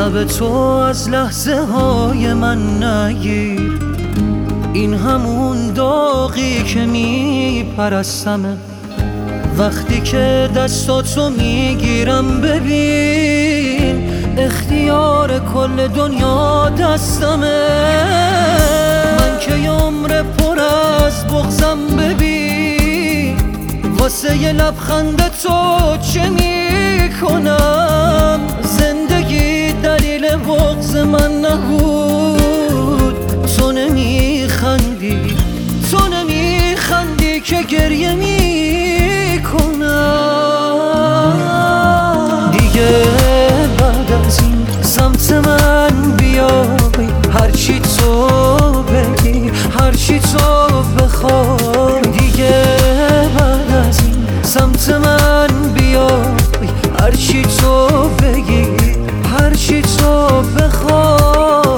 تب تو از لحظه های من نگیر، این همون داغی که میپرستمه. وقتی که دستاتو میگیرم ببین اختیار کل دنیا دستمه. من که عمر پر از بغضم ببین واسه یه لبخند تو چه میکنم. زندگی دلیل بغض من نبود، تو نمیخندی که گریه میکنم. دیگه بعد از این سمت من بیای، هرچی تو بگی هرچی تو بخوای. دیگه بعد از این سمت من بیای، هرچی تو بگی هرچی تو بخوای.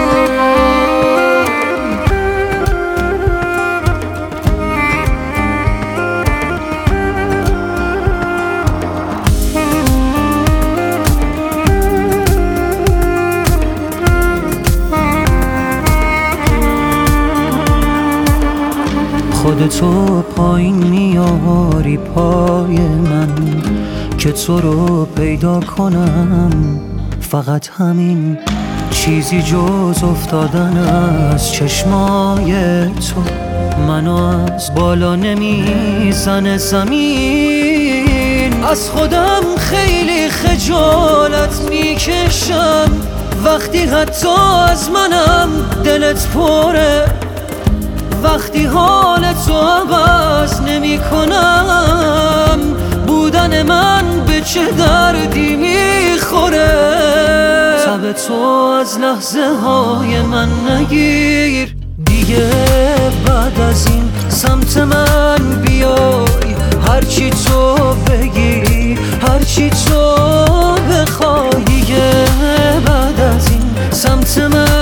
خودتو پایین میاری پای من که تو رو پیدا کنم. فقط همین چیزی جز افتادن از چشمای تو منو از بالا نمیزنه زمین. از خودم خیلی خجالت میکشم وقتی حتی از منم دلت پره. وقتی حال تو عوض نمی کنم، بودن من به چه دردی میخوره. تب تو از لحظه های من نگیر، دیگه بعد از این سمت من بیای. هرچی تو بگی هرچی تو بخوای. دیگه بعد از این سمت من